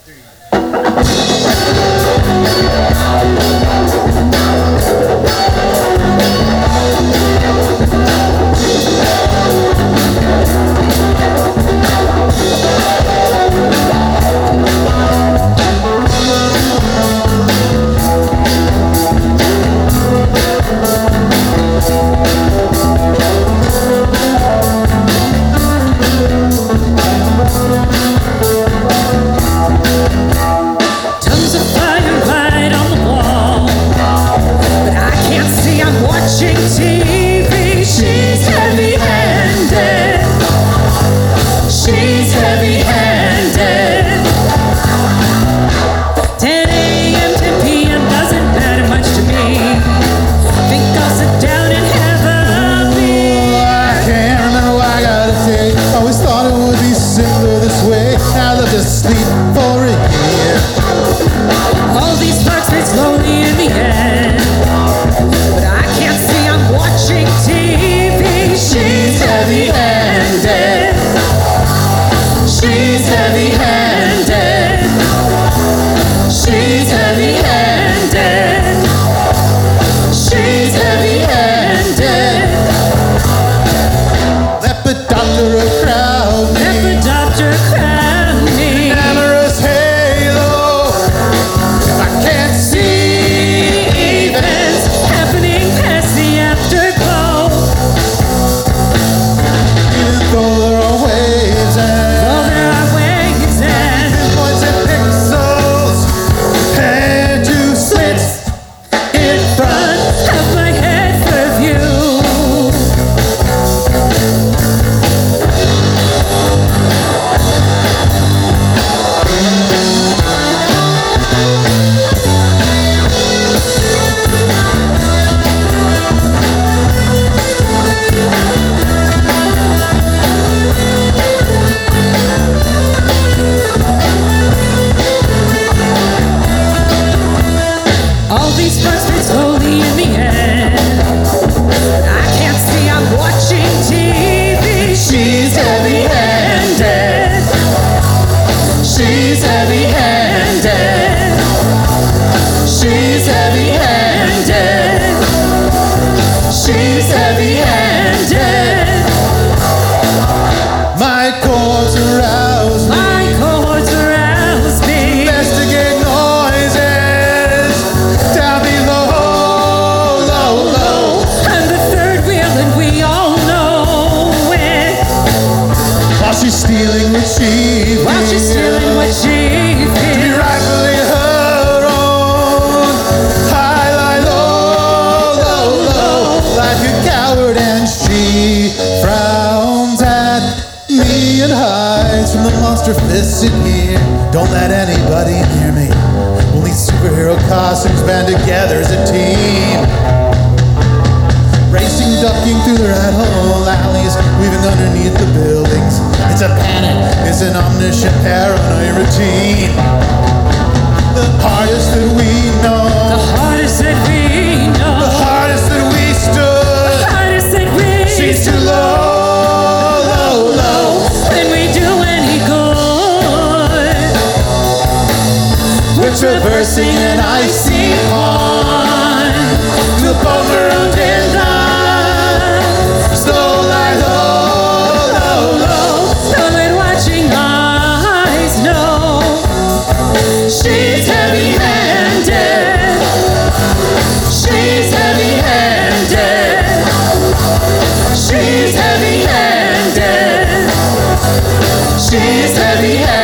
Fists in here, don't let anybody near me. Only superhero costumes band together as a team. Racing, ducking through the rat hole alleys, weaving underneath the buildings. It's a panic, it's an omniscient paranoid routine. The hardest that we know, the hardest that we know, the hardest that we stood, the hardest that we seems too low, low, low. When we do any good, we're traversing an icy pond. The boat around in love, slow like low, low, low. Slow and watching eyes know she's heavy-handed. She's heavy-handed. She's heavy-handed. She's heavy-handed.